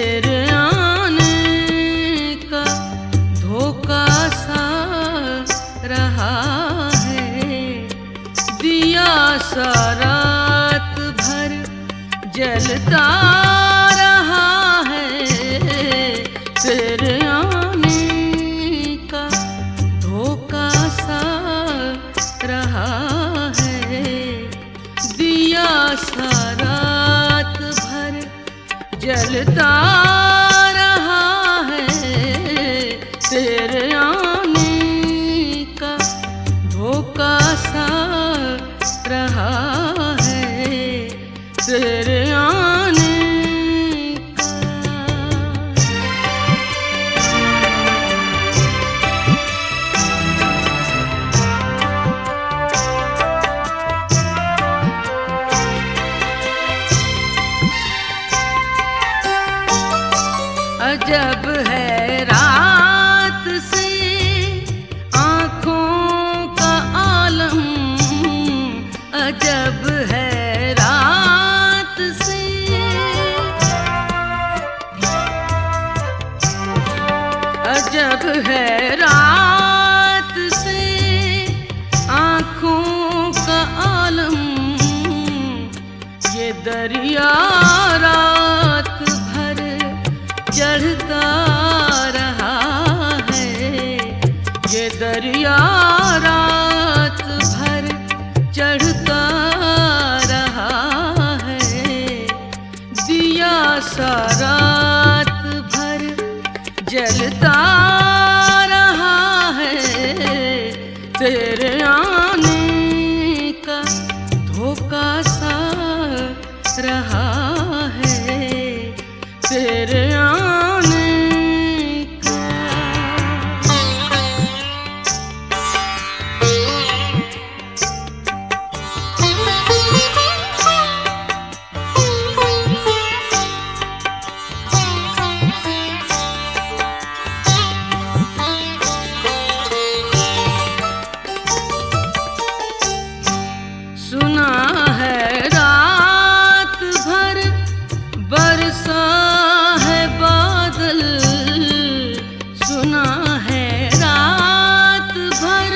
तेरे आने का धोखा सा रहा है। दिया सा रात भर जलता रहा है। तेरे आने का धोखा सा रहा है। दिया सा रात भर जलता रहा है। तेरे आने का धोखा सा रहा है। तेरे आने अजब है रात से आँखों का आलम। अजब है रात से अजब है रात से आँखों का आलम। ये दरिया रात भर चढ़ता रहा है। ये दरिया रात भर चढ़ता रहा है। दिया सा रात भर जलता रहा है। तेरे आने का धोखा सा रहा है। तेरे आने सुना है रात भर बरसा है बादल। सुना है रात भर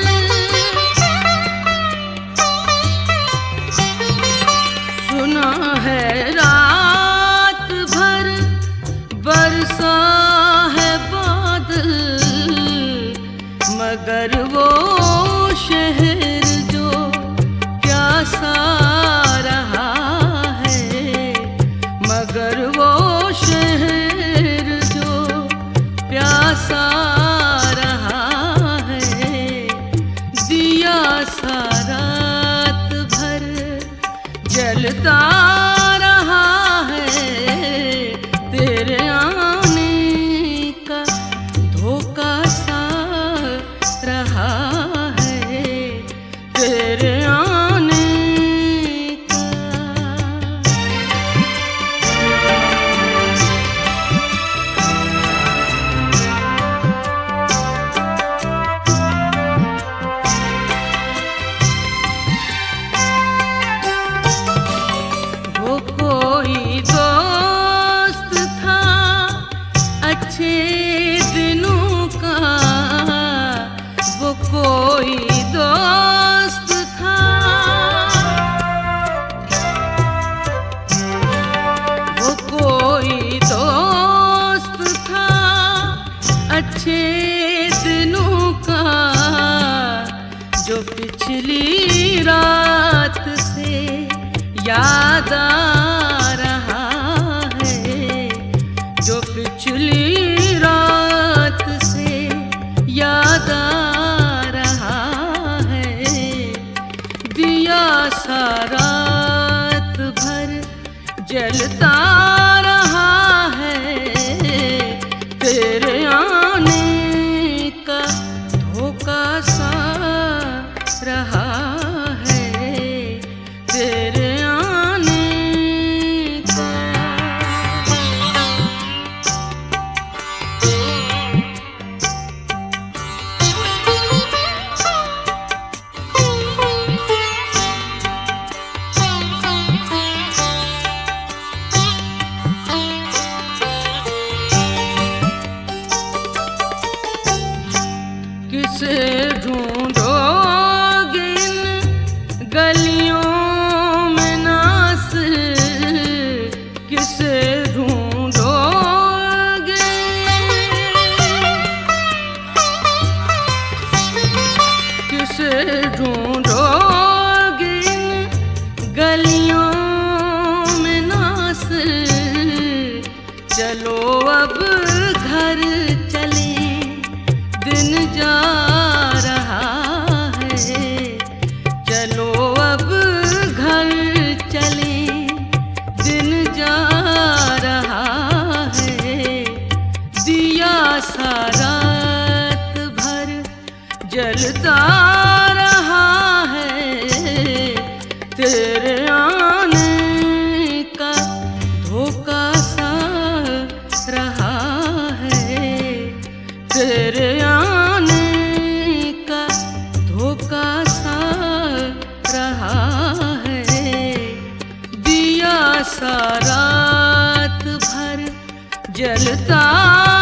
सुना है रात भर बरसा है बादल। मगर वो शहर जो प्यासा रहा है। मगर वो शहर जो प्यासा रहा है। दिया सा रात भर जलता रहा है। तेरे आने का धोखा सा रहा है। तेरे आने वो कोई दोस्त था अच्छे दिनों का। वो कोई दोस्त था। वो कोई दोस्त था अच्छे दिनों का। जो पिछली रात से याद आ रहा है। जो पिछली रात से याद आ रहा है। दिया सा रात भर जलता रहा है। तेरे आने का धोखा सा रहा है। तेरे आने का अब घर चले, दिन जा रहा है। चलो अब घर चले, दिन जा रहा है। दिया सा रात भर जलता रहा है। तेरे आने का धोखा सा रहा है। तेरे आने का धोखा सा रहा है। दिया सा रात भर जलता